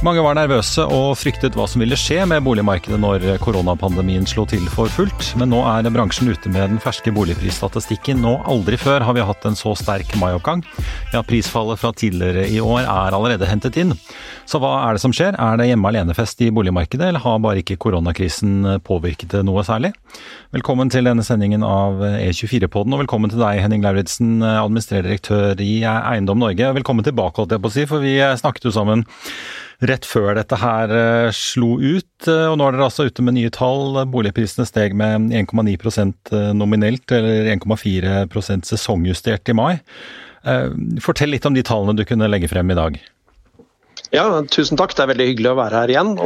Mange var nervøse og fryktet hva som ville skje med boligmarkedet når koronapandemien slo til for fullt, men nå bransjen ute med den ferske boligprisstatistikken. Nå aldri før har vi hatt en så sterk maioppgang. Ja, prisfallet fra tidligere i år allerede hentet inn. Så hva det som skjer? Det hjemme alene-fest i boligmarkedet, eller har bare ikke koronakrisen påvirket det noe særlig? Velkommen til denne sendingen av E24-podden, og velkommen til deg, Henning Lauritsen, administrerende direktør i Eiendom Norge. Velkommen tilbake, holdt jeg på å si, for vi snakket jo sammen rett før dette her slo ut, og nå dere altså ute med nye tall. Boligprisene steg med 1,9% nominelt, eller 1,4% sesongjustert i mai. Fortell litt om de tallene du kunne legge frem i dag. Ja, tusen takk. Det veldig hyggelig å være her igjen.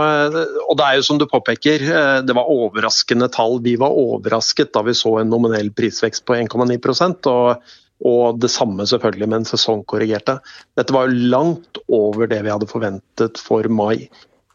Og det jo som du påpeker, det var overraskende tall. Vi var overrasket da vi så en nominell prisvekst på 1,9%, og det samme selvfølgelig med en sesongkorrigerte. Dette var jo langt over det vi hadde forventet for mai.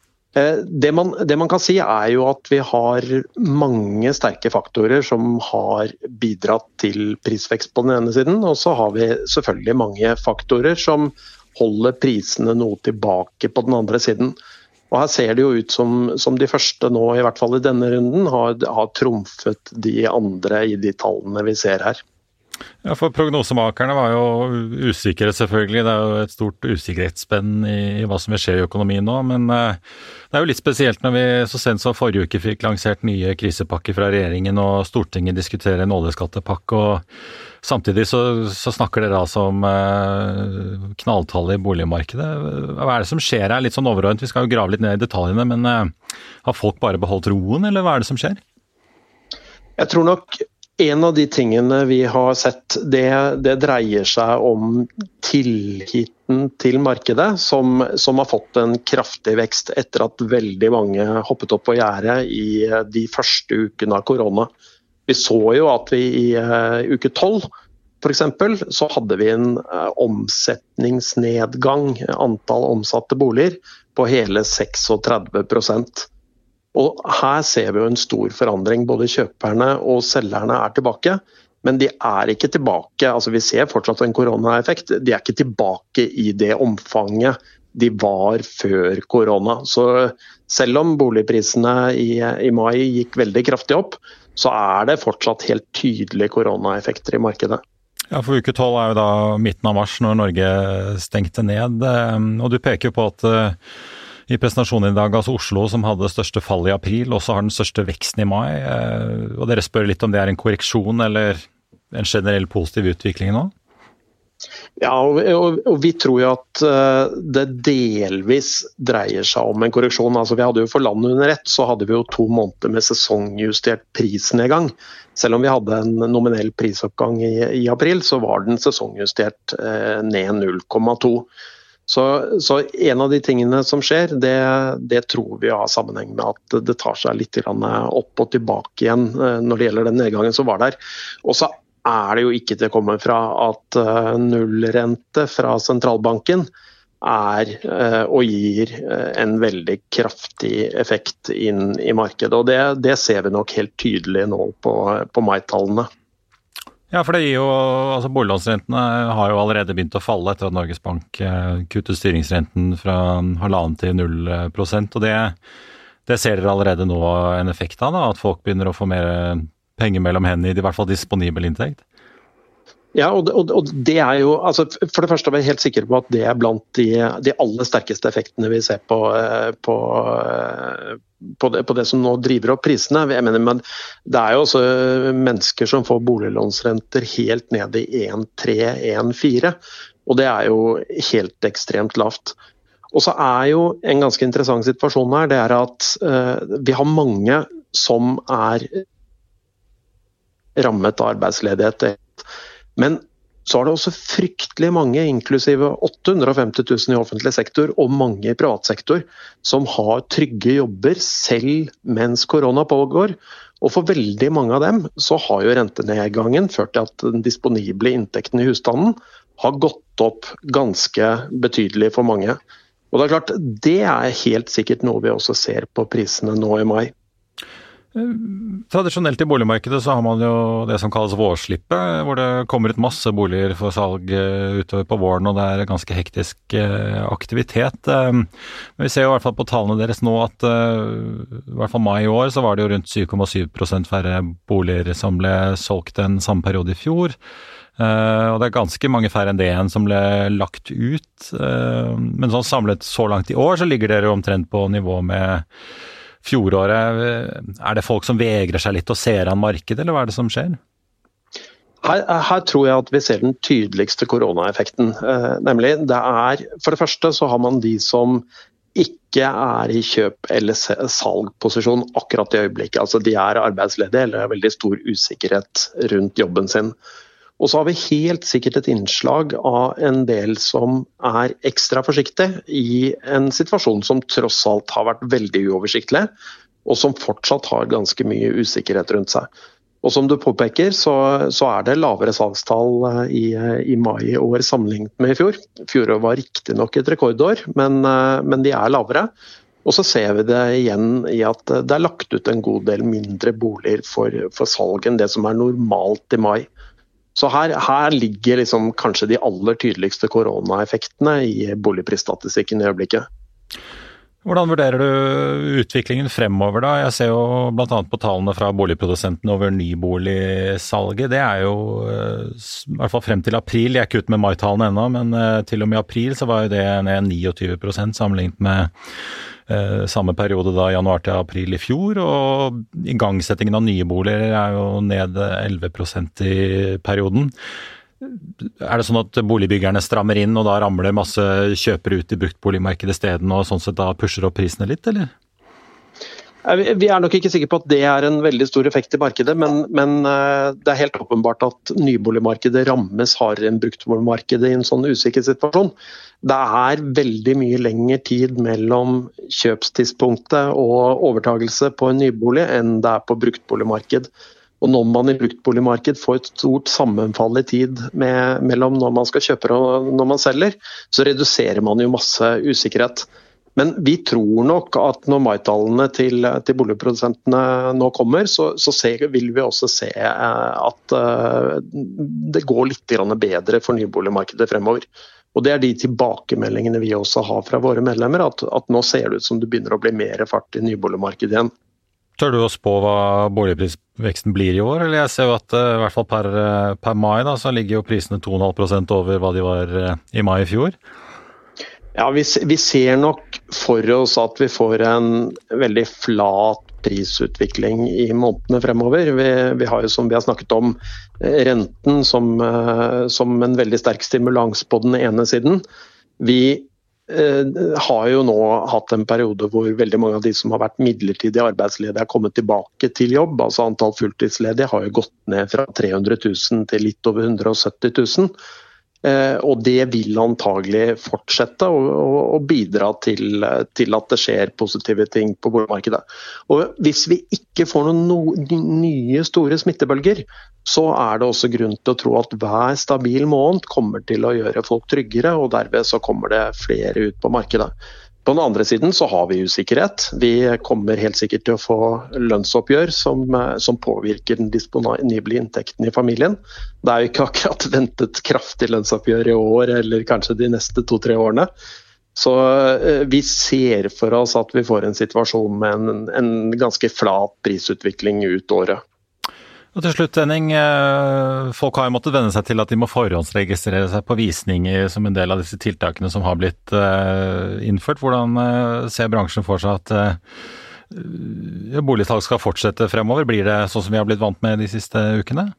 Det man kan si jo at vi har mange sterke faktorer som har bidratt til prisvekst på den ene siden, og så har vi selvfølgelig mange faktorer som holder prisene noe tilbake på den andre siden. Og her ser det jo ut som de første nå, i hvert fall i denne runden, har trumfet de andre i de tallene vi ser her. Ja, for prognosemakerne var jo usikre selvfølgelig. Det jo et stort usikkerhetsspenn i hva som vil skje i økonomien nå, men det jo litt spesielt når vi så sent som forrige uke fikk lansert nye krisepakker fra regjeringen, og Stortinget diskuterer en oljeskattepakke, og samtidig så snakker dere altså om knalltallet i boligmarkedet. Hva det som skjer her? Litt sånn overordnet, vi skal jo grave litt ned i detaljene, men har folk bare beholdt roen, eller hva det som skjer? Jeg tror nok en av de tingene vi har sett, det dreier seg om tilliten til markedet, som har fått en kraftig vekst etter at veldig mange hoppet opp på gjerdet i de første ukene av korona. Vi så jo at vi i uke 12, for eksempel, så hadde vi en omsetningsnedgang, antall omsatte boliger, på hele 36%. Og her ser vi jo en stor forandring. Både kjøperne og selgerne tilbake, men de ikke tilbake. Altså vi ser fortsatt en koronaeffekt. De ikke tilbake i det omfanget de var før korona. Så selv om boligprisene i mai gikk veldig kraftig opp, så det fortsatt helt tydelige koronaeffekter i markedet. Ja, for uke 12 jo da midten av mars når Norge stengte ned. Og du peker på at i presentasjonen i dag, altså Oslo, som hadde det største fallet i april, også har den største veksten i mai. Og dere spør litt om det en korreksjon eller en generell positiv utvikling nå? Ja, og vi tror jo at det delvis dreier seg om en korreksjon. Altså vi hadde jo for landet under ett, så hadde vi jo 2 måneder med sesongjustert prisnedgang. Selv om vi hadde en nominell prisoppgang i april, så var den sesongjustert ned 0,2. Så en av de tingene som skjer, det tror vi har sammenheng med at det tar seg litt opp og tilbake igjen når det gjelder den nedgangen som var der. Og så det jo ikke til å komme fra at nullrente fra sentralbanken og gir en veldig kraftig effekt inn i markedet. Og det ser vi nok helt tydelig nå på mai-tallene. Ja, for det gir jo, altså boliglånsrentene har jo allerede begynt å falle etter at Norges Bank kuttet styringsrenten fra 1,5% til 0%, og det ser dere allerede nå en effekt av, da, at folk begynner å få mer penger mellom hendene i hvert fall disponibel inntekt? Ja, og det jo, altså for det første er vi helt sikre på at det blant de aller sterkeste effektene vi ser på det som nå driver opp prisene. Jeg mener, men det jo også mennesker som får boliglånsrenter helt ned i 1,3, 1,4, og det jo helt ekstremt lavt. Og så jo en ganske interessant situasjon her, det at vi har mange som rammet av arbeidsledighet. Men så har det også fryktelig mange, inklusive 850 000 i offentlig sektor og mange i privatsektor, som har trygge jobber selv mens korona pågår. Og for veldig mange av dem så har jo rentenedgangen ført til at den disponible inntekten i husstanden har gått opp ganske betydelig for mange. Og det klart, det helt sikkert noe vi også ser på prisene nå i mai. Tradisjonelt i boligmarkedet så har man jo det som kalles vårslippet, hvor det kommer ut masse boliger for salg utover på våren, og det er ganske hektisk aktivitet. Men vi ser jo i hvert fall på tallene deres nå at i hvert fall mai i år så var det jo rundt 7,7% færre boliger som ble solgt enn samme periode i fjor. Og det er ganske mange færre enn det igjen som ble lagt ut. Men sånn samlet så langt i år så ligger dere jo omtrent på nivå med fjoråret. Er det folk som vegrer seg litt og ser an markedet, eller hva er det som skjer? Her tror jeg at vi ser den tydeligste koronaeffekten. Nemlig, for det første så har man de som ikke er i kjøp- eller salgposisjon akkurat i øyeblikket. Altså de er arbeidsledige eller har veldig stor usikkerhet rundt jobben sin. Og så har vi helt sikkert et innslag av en del som er ekstra forsiktig i en situasjon som tross alt har vært veldig uoversiktlig, og som fortsatt har ganske mye usikkerhet rundt seg. Og som du påpeker, så er det lavere salgstall i mai i år sammenlignet med i fjor. Fjoråret var riktig nok et rekordår, men de er lavere. Og så ser vi det igjen i at det er lagt ut en god del mindre boliger for salg enn det som er normalt i mai. Så her ligger liksom kanskje de aller tydeligste koronaeffektene i boligprisstatistikken i øyeblikket. Hvordan vurderer du utviklingen fremover da? Jeg ser jo blant annet på tallene fra boligprodusenten over nyboligsalget. Det er jo i hvert fall frem til april, jeg er ikke ute med mai-tallene ennå, men til og med april så var jo det ned 29% sammenlignet med samme periode da januar til april i fjor, og igangsettingen av nye boliger er jo ned 11% i perioden. Er det sånn at boligbyggerne strammer inn, og da ramler det masse kjøpere ut i bruktboligmarkedet i stedet, og sånn sett da pusher opp prisene litt, eller? Vi er nok ikke sikre på at det er en veldig stor effekt i markedet, men det er helt åpenbart at nyboligmarkedet rammes hardere enn bruktboligmarkedet i en sånn usikker situasjon. Det er veldig mye lengre tid mellom kjøpstidspunktet og overtagelse på en nybolig enn det er på bruktboligmarked. Og når man i bruktboligmarked får et stort sammenfall i tid mellom når man skal kjøpe og når man selger, så reduserer man jo masse usikkerhet. Men vi tror nok at når maitallene til boligprodusentene nå kommer, så vil vi også se at det går litt bedre for nyboligmarkedet fremover. Og det er de tilbakemeldingene vi også har fra våre medlemmer, at nå ser det ut som det begynner å bli mer fart i nyboligmarkedet igjen. Tør du å spå hva boligprisveksten blir i år? Eller jeg ser jo at i hvert fall per mai da, så ligger jo prisene 2,5% over hva de var i mai i fjor. Ja, vi ser nok for oss at vi får en veldig flat prisutvikling i månedene fremover. Vi har jo, som vi har snakket om, renten som en veldig sterk stimulans på den ene siden. Vi har jo nå hatt en periode hvor veldig mange av de som har vært midlertidig arbeidsledige har kommet tilbake til jobb. Altså antall fulltidsledige har jo gått ned fra 300 000 til litt over 170 000. Og det vil antagelig fortsette og bidra til at det skjer positive ting på boligmarkedet. Og hvis vi ikke får noen nye store smittebølger, så er det også grunn til å tro at hver stabil måned kommer til å gjøre folk tryggere, og derved så kommer det flere ut på markedet. På den andre siden så har vi usikkerhet. Vi kommer helt sikkert til å få lønnsoppgjør som påvirker den disponible inntekten i familien. Det er jo ikke akkurat ventet kraftig lønnsoppgjør i år, eller kanskje de neste 2-3 årene. Så vi ser for oss at vi får en situasjon med en ganske flat prisutvikling ut året. Og til slutt, Henning, folk har jo måttet venne seg til at de må forhåndsregistrere seg på visninger som en del av disse tiltakene som har blitt innført. Hvordan ser bransjen for seg at boligsalg skal fortsette fremover? Blir det sånn som vi har blitt vant med de siste ukene?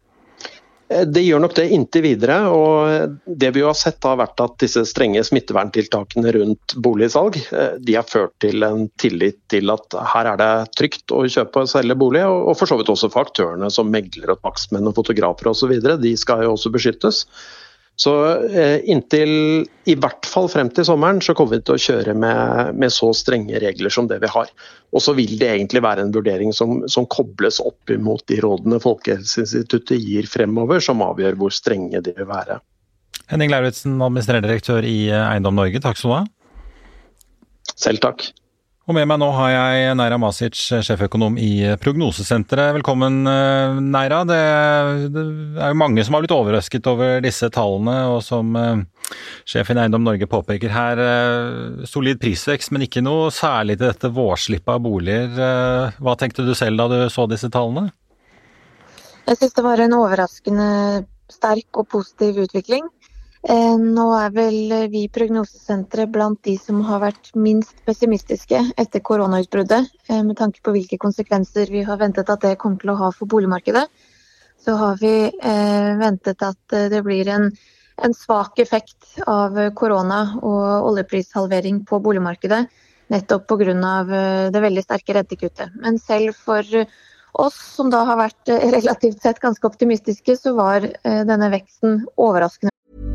Det gjør nok det inntil videre, og det vi har sett har vært at disse strenge smitteverntiltakene rundt boligsalg, de har ført til en tillit til at her er det trygt å kjøpe og selge bolig, og for så vidt også for aktørene som megler og takstmenn og fotografer og så videre, de skal jo også beskyttes. Så inntil i hvert fall frem til sommeren så kommer vi til å kjøre med så strenge regler som det vi har. Og så vil det egentlig være en vurdering som kobles opp imot de rådene Folkehelseinstituttet gir fremover, som avgjør hvor strenge de vil være. Henning Lauritzen, administrerende direktør i Eiendom Norge, takk skal du ha. Selv takk. Og med meg nå har jeg Neira Masic, sjeføkonom i Prognosesenteret. Velkommen, Neira. Det er jo mange som har blitt overrasket over disse tallene, og som sjefen i Eiendom Norge påpeker her, solid prisvekst, men ikke noe særlig til dette vårslippet av boliger. Hva tenkte du selv da du så disse tallene? Jeg synes det var en overraskende sterk og positiv utvikling. Nå er vel vi i Prognosesenteret blant de som har vært minst pessimistiske etter koronautbruddet, med tanke på hvilke konsekvenser vi har ventet at det kommer til å ha for boligmarkedet. Så har vi ventet at det blir en svak effekt av korona og oljeprishalvering på boligmarkedet, nettopp på grunn av det veldig sterke rentekuttet. Men selv for oss som da har vært relativt sett ganske optimistiske, så var denne veksten overraskende.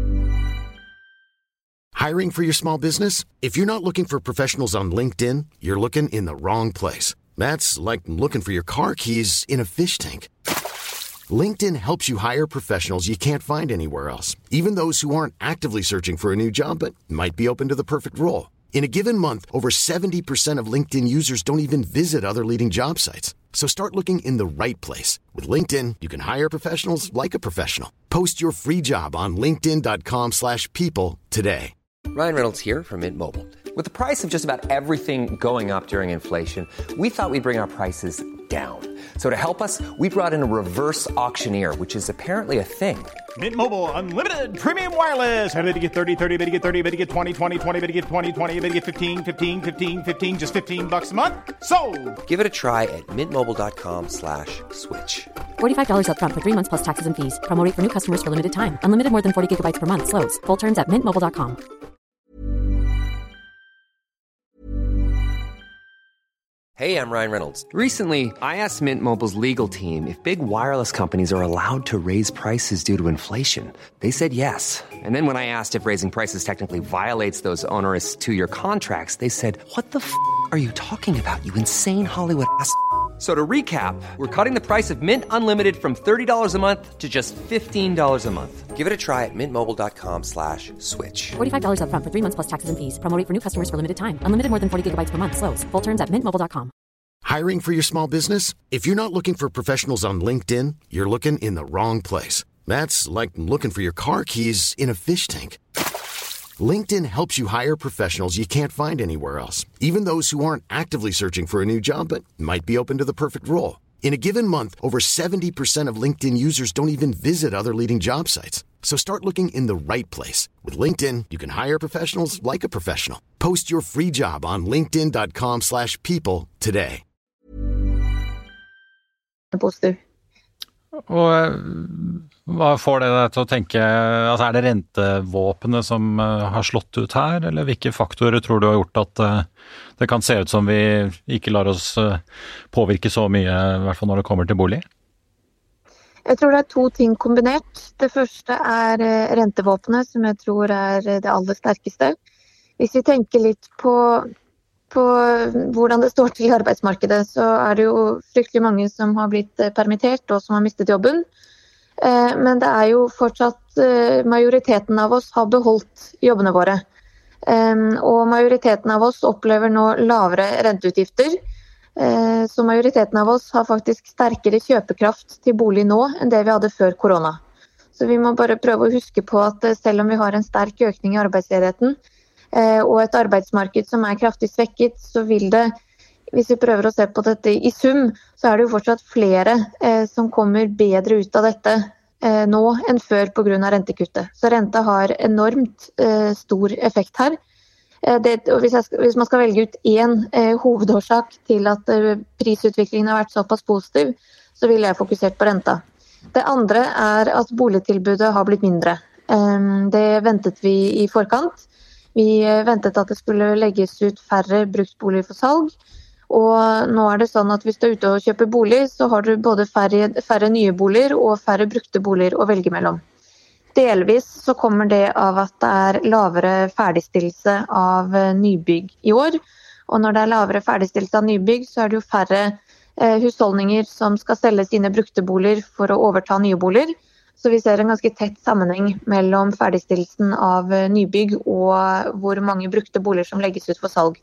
Hiring for your small business? If you're not looking for professionals on LinkedIn, you're looking in the wrong place. That's like looking for your car keys in a fish tank. LinkedIn helps you hire professionals you can't find anywhere else, even those who aren't actively searching for a new job but might be open to the perfect role. In a given month, over 70% of LinkedIn users don't even visit other leading job sites. So start looking in the right place. With LinkedIn, you can hire professionals like a professional. Post your free job on linkedin.com/people today. Ryan Reynolds here from Mint Mobile. With the price of just about everything going up during inflation, we thought we'd bring our prices down. So to help us, we brought in a reverse auctioneer, which is apparently a thing. Mint Mobile Unlimited Premium Wireless. How to get 30, 30, how to get 30, how to get 20, 20, 20, how to get 20, 20, how to get 15, 15, 15, 15, just $15 a month? Sold! Give it a try at mintmobile.com/switch. $45 up front for 3 months plus taxes and fees. Promo rate for new customers for limited time. Unlimited more than 40 gigabytes per month. Slows full terms at mintmobile.com. Hey, I'm Ryan Reynolds. Recently, I asked Mint Mobile's legal team if big wireless companies are allowed to raise prices due to inflation. They said yes. And then when I asked if raising prices technically violates those onerous 2-year contracts, they said, "What the f*** are you talking about, you insane Hollywood ass?" So to recap, we're cutting the price of Mint Unlimited from $30 a month to just $15 a month. Give it a try at mintmobile.com/switch. $45 up front for 3 months plus taxes and fees. Promo rate for new customers for limited time. Unlimited more than 40 gigabytes per month. Slows full terms at mintmobile.com. Hiring for your small business? If you're not looking for professionals on LinkedIn, you're looking in the wrong place. That's like looking for your car keys in a fish tank. LinkedIn helps you hire professionals you can't find anywhere else, even those who aren't actively searching for a new job but might be open to the perfect role. In a given month, over 70% of LinkedIn users don't even visit other leading job sites. So start looking in the right place. With LinkedIn, you can hire professionals like a professional. Post your free job on linkedin.com/people today. Positiv. Og hva får det deg til å tenke, altså er det rentevåpenet som har slått ut her, eller hvilke faktorer tror du har gjort at det kan se ut som vi ikke lar oss påvirke så mye, i hvert fall når det kommer til bolig? Jeg tror det er 2 ting kombinert. Det første er rentevåpenet, som jeg tror er det aller sterkeste. Hvis vi tenker litt på hvordan det står til i arbeidsmarkedet, så er det jo fryktelig mange som har blitt permittert og som har mistet jobben. Men det er jo fortsatt majoriteten av oss har beholdt jobbene våre. Og majoriteten av oss opplever nå lavere renteutgifter. Så majoriteten av oss har faktisk sterkere kjøpekraft til bolig nå enn det vi hadde før korona. Så vi må bare prøve å huske på at selv om vi har en sterk økning i arbeidsledigheten, og et arbeidsmarked som er kraftig svekket, så vil det, hvis vi prøver å se på dette i sum, så er det jo fortsatt flere som kommer bedre ut av dette nå enn før på grunn av rentekuttet. Så renta har enormt stor effekt her. Hvis man skal velge ut en hovedårsak til at prisutviklingen har vært såpass positiv, så vil jeg fokusert på renta. Det andre er at boligtilbudet har blitt mindre. Det ventet vi i forkant. Vi ventet at det skulle legges ut færre bruktboliger for salg, og nå er det sånn at hvis du er ute og kjøper bolig, så har du både færre nye boliger og færre brukte boliger å velge mellom. Delvis så kommer det av at det er lavere ferdigstillelse av nybygg i år, og når det er lavere ferdigstillelse av nybygg, så er det jo færre husholdninger som skal selge sine brukte boliger for å overta nye boliger. Så vi ser en ganske tett sammenheng mellom ferdigstillelsen av nybygg og hvor mange brukte boliger som legges ut for salg.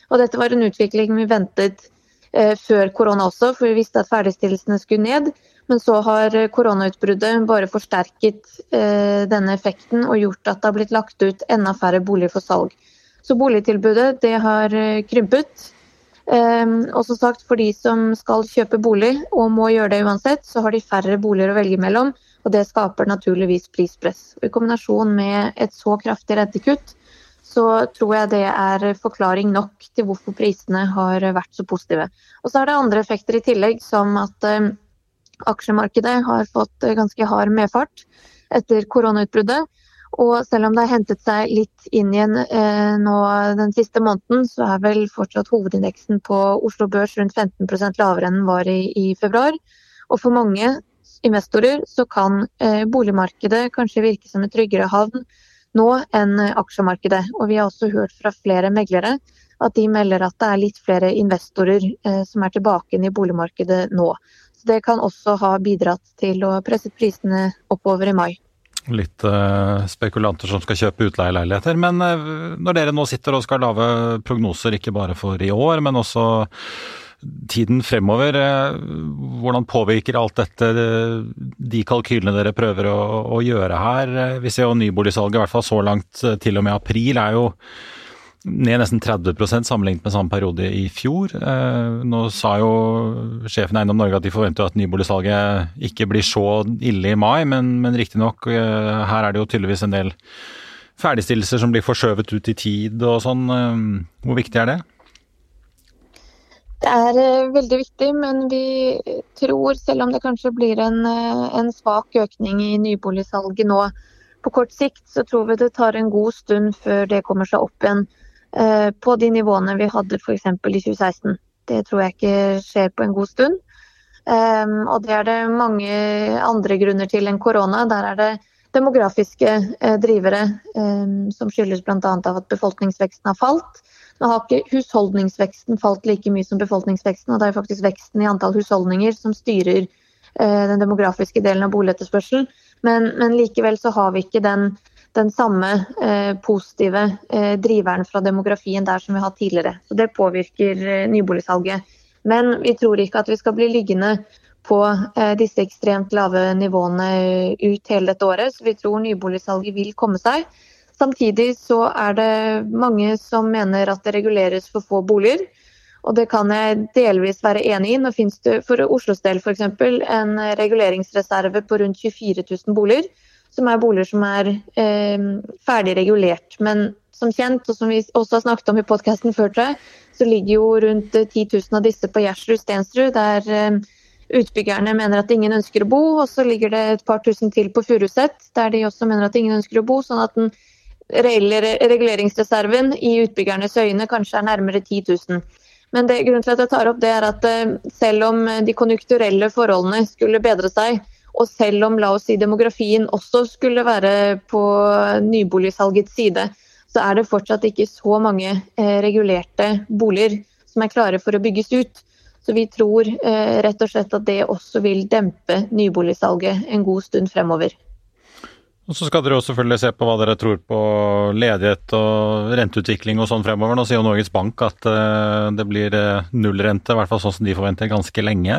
Og dette var en utvikling vi ventet før korona også, for vi visste at ferdigstillelsene skulle ned. Men så har koronautbruddet bare forsterket denne effekten og gjort at det har blitt lagt ut enda færre boliger for salg. Så boligtilbudet det har krympet. Og som sagt, for de som skal kjøpe bolig og må gjøre det uansett, så har de færre boliger å velge mellom, og det skaper naturligvis prispress. Og i kombinasjon med et så kraftig rentekutt, så tror jeg det er forklaring nok til hvorfor prisene har vært så positive. Og så er det andre effekter i tillegg, som at aksjemarkedet har fått ganske hard medfart etter koronautbruddet. Og selv om det har hentet seg litt inn igjen nå den siste måneden, så er vel fortsatt hovedindeksen på Oslo Børs rundt 15% lavere enn den var i februar. Og for mange investorer så kan boligmarkedet kanskje virke som et tryggere havn nå enn aksjemarkedet. Og vi har også hørt fra flere meglere at de melder at det er litt flere investorer som er tilbake i boligmarkedet nå. Så det kan også ha bidratt til å presse prisene oppover i mai. Litt spekulanter som skal kjøpe utleieleiligheter, men når dere nå sitter og skal lave prognoser, ikke bare for i år, men også tiden fremover, hvordan påvirker alt dette de kalkylene dere prøver å gjøre her? Vi ser jo nyboligsalget, i hvert fall så langt til og med april, er jo ned nesten 30% sammenlignet med samme periode i fjor. Nå sa jo sjefen i Eiendom Norge at de forventer at nyboligsalget ikke blir så ille i mai, men riktig nok, her er det jo tydeligvis en del ferdigstillelser som blir forskjøvet ut i tid og sånn. Hvor viktig er det? Det er veldig viktig, men vi tror, selv om det kanskje blir en svak økning i nyboligsalget nå, på kort sikt så tror vi det tar en god stund før det kommer seg opp igjen på de nivåene vi hadde for eksempel i 2016. Det tror jeg ikke skjer på en god stund. Og det er det mange andre grunner til enn korona. Der er det demografiske drivere som skyldes blant annet av at befolkningsveksten har falt. Nå har ikke husholdningsveksten falt like mye som befolkningsveksten, og det er faktisk veksten i antall husholdninger som styrer den demografiske delen av boligetterspørselen. Men likevel så har vi ikke den samme positive driveren fra demografien der som vi har hatt tidligere. Så det påvirker nyboligsalget. Men vi tror ikke at vi skal bli liggende på disse ekstremt lave nivåene ut hele dette året, så vi tror nyboligsalget vil komme seg. Samtidig så er det mange som mener at det reguleres for få boliger, og det kan jeg delvis være enig i. Nå finnes det for Oslos del for eksempel en reguleringsreserve på rundt 24 000 boliger, som er boliger som er ferdig regulert. Men som kjent, og som vi også har snakket om i podcasten før, tror jeg, så ligger jo rundt 10 000 av disse på Gjersrud, Stensrud, der utbyggerne mener at ingen ønsker å bo, og så ligger det et par tusen til på Furuset, der de også mener at ingen ønsker å bo, sånn at den reelle reguleringsreserven i utbyggernes øyne kanskje er nærmere 10 000. Men grunnen til at jeg tar opp det er at selv om de konjunkturelle forholdene skulle bedre seg, og selv om, la oss si, demografien også skulle være på nyboligsalgets side, så er det fortsatt ikke så mange regulerte boliger som er klare for å bygges ut. Så vi tror rett og slett at det også vil dempe nyboligsalget en god stund fremover. Og så skal dere jo selvfølgelig se på hva dere tror på ledighet og renteutvikling og sånn fremover. Nå sier jo Norges Bank at det blir nullrente, i hvert fall sånn som de forventer ganske lenge.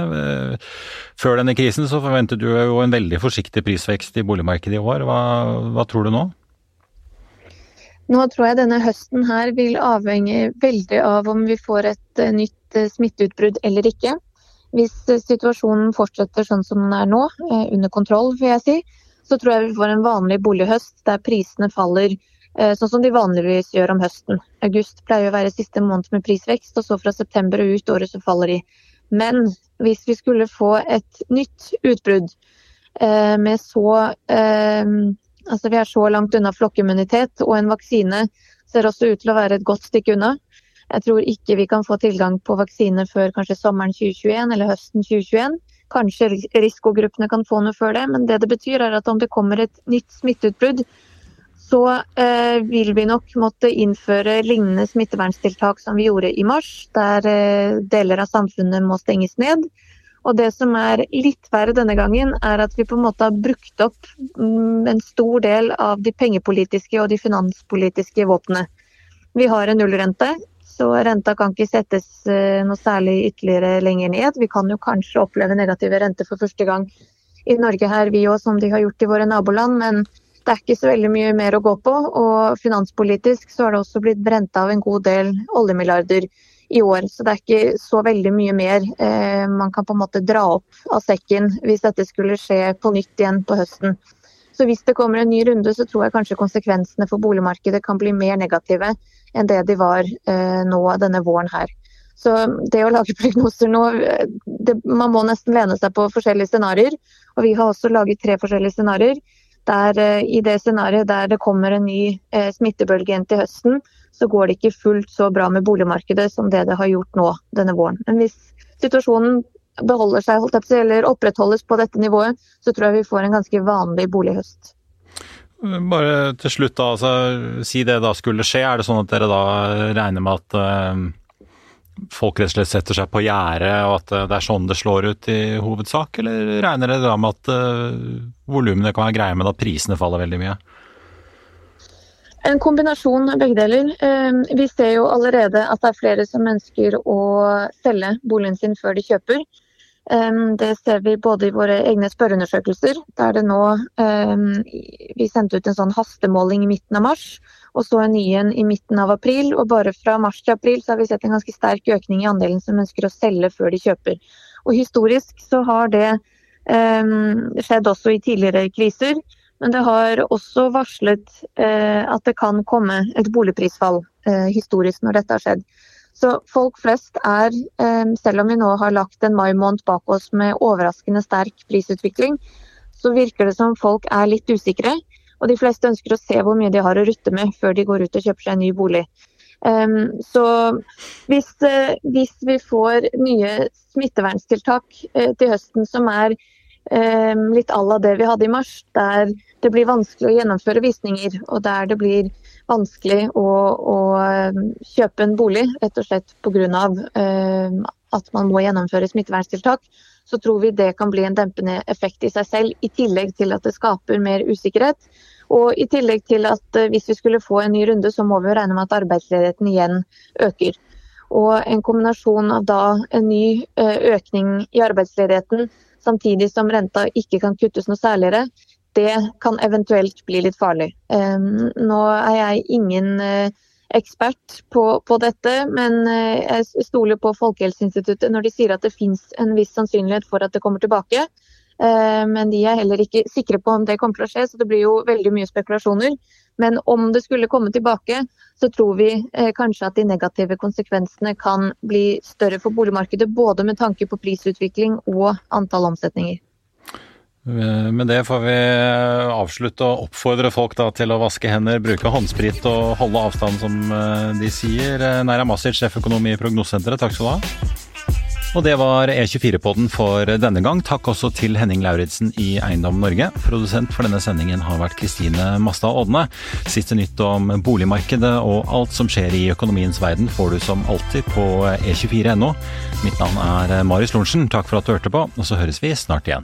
Før denne krisen så forventer du jo en veldig forsiktig prisvekst i boligmarkedet i år. Hva tror du nå? Nå tror jeg denne høsten her vil avhenge veldig av om vi får et nytt smitteutbrudd eller ikke. Hvis situasjonen fortsetter sånn som den er nå, under kontroll vil jeg si, så tror jeg vi får en vanlig bolighøst der prisene faller sånn som de vanligvis gjør om høsten. August pleier å være siste måned med prisvekst, og så fra september og ut året så faller de. Men hvis vi skulle få et nytt utbrudd med vi er så langt unna flokkimmunitet, og en vaksine ser også ut til å være et godt stykke unna. Jeg tror ikke vi kan få tilgang på vaksine før kanskje sommeren 2021 eller høsten 2021. Kanskje risikogruppene kan få noe før det, men det betyr er at om det kommer et nytt smitteutbrudd, så vil vi nok måtte innføre lignende smitteverntiltak som vi gjorde i mars, der deler av samfunnet må stenges ned. Og det som er litt verre denne gangen, er at vi på en måte har brukt opp en stor del av de pengepolitiske og de finanspolitiske våpnene. Vi har en nullrente, så renta kan ikke settes noe særlig ytterligere lenger ned. Vi kan jo kanskje oppleve negative renter for første gang i Norge her, vi også, som de har gjort i våre naboland, men det er ikke så veldig mye mer å gå på, og finanspolitisk så har det også blitt brent av en god del oljemilliarder i år, så det er ikke så veldig mye mer man kan på en måte dra opp av sekken hvis dette skulle skje på nytt igjen på høsten. Så hvis det kommer en ny runde, så tror jeg kanskje konsekvensene for boligmarkedet kan bli mer negative enn det de var nå denne våren her. Så det å lage prognoser nå, man må nesten lene seg på forskjellige scenarier, og vi har også laget 3 forskjellige scenarier. I det scenariet der det kommer en ny smittebølge inn til høsten, så går det ikke fullt så bra med boligmarkedet som det har gjort nå denne våren. Men hvis situasjonen beholder seg, eller opprettholdes på dette nivået, så tror jeg vi får en ganske vanlig bolighøst. Bare til slutt da, si det da skulle skje, er det sånn at dere da regner med at folk rett og slett setter seg på gjerde, og at det er sånn det slår ut i hovedsak, eller regner dere da med at volumene kan være greie, men at prisene faller veldig mye? En kombinasjon av begge deler. Vi ser jo allerede at det er flere som ønsker å selge boligen sin før de kjøper. Det ser vi både i våre egne spørreundersøkelser, der det nå vi sendte ut en sånn hastemåling i midten av mars, og så en ny en i midten av april, og bare fra mars til april så har vi sett en ganske sterk økning i andelen som ønsker å selge før de kjøper. Og historisk så har det skjedd også i tidligere kriser, men det har også varslet at det kan komme et boligprisfall historisk når dette har skjedd. Så folk flest selv om vi nå har lagt en mai måned bak oss med overraskende sterk prisutvikling, så virker det som folk er litt usikre, og de fleste ønsker å se hvor mye de har å rutte med før de går ut og kjøper seg en ny bolig. Så hvis vi får nye smittevernstiltak til høsten som litt à la det vi hadde i mars, der det blir vanskelig å gjennomføre visninger, og der det blir vanskelig å kjøpe en bolig, rett og slett på grunn av at man må gjennomføre smittevernstiltak, så tror vi det kan bli en dempende effekt i seg selv, i tillegg til at det skaper mer usikkerhet, og i tillegg til at hvis vi skulle få en ny runde, så må vi regne med at arbeidsledigheten igjen øker. Og en kombinasjon av da en ny økning i arbeidsledigheten, samtidig som renta ikke kan kuttes noe særligere, det kan eventuelt bli litt farlig. Nå er jeg ingen ekspert på dette, men jeg stoler på Folkehelseinstituttet når de sier at det finnes en viss sannsynlighet for at det kommer tilbake. Men de er heller ikke sikre på om det kommer til å skje, så det blir jo veldig mye spekulasjoner. Men om det skulle komme tilbake, så tror vi kanskje at de negative konsekvensene kan bli større for boligmarkedet, både med tanke på prisutvikling og antall omsetninger. Med det får vi avslutte og oppfordre folk da til å vaske hender, bruke håndsprit og holde avstand, som de sier. Naira Masic, sjeføkonom i Prognosesenteret, takk skal du ha. Og det var E24-podden for denne gang. Takk også til Henning Lauritsen i Eiendom Norge. Produsent for denne sendingen har vært Kristine Mastad Odne. Siste nytt om boligmarkedet og alt som skjer i økonomiens verden får du som alltid på E24.no. Mitt navn er Marius Lorentzen. Takk for at du hørte på, og så høres vi snart igjen.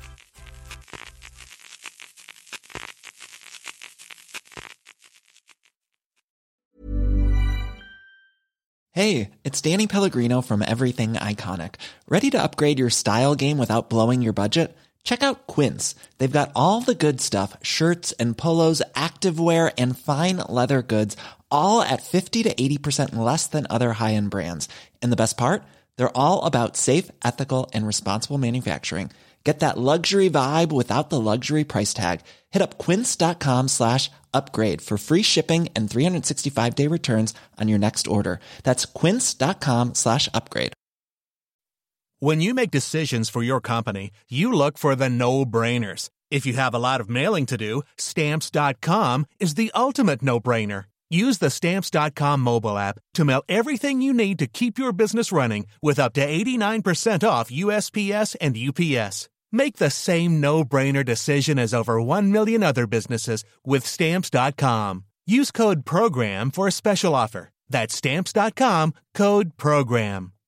Hey, it's Danny Pellegrino from Everything Iconic. Ready to upgrade your style game without blowing your budget? Check out Quince. They've got all the good stuff, shirts and polos, activewear, and fine leather goods, all at 50 to 80% less than other high-end brands. And the best part? They're all about safe, ethical, and responsible manufacturing. Get that luxury vibe without the luxury price tag. Hit up quince.com/upgrade for free shipping and 365-day returns on your next order. That's quince.com/upgrade. When you make decisions for your company, you look for the no-brainers. If you have a lot of mailing to do, Stamps.com is the ultimate no-brainer. Use the Stamps.com mobile app to mail everything you need to keep your business running with up to 89% off USPS and UPS. Make the same no-brainer decision as over 1 million other businesses with Stamps.com. Use code PROGRAM for a special offer. That's Stamps.com, code PROGRAM.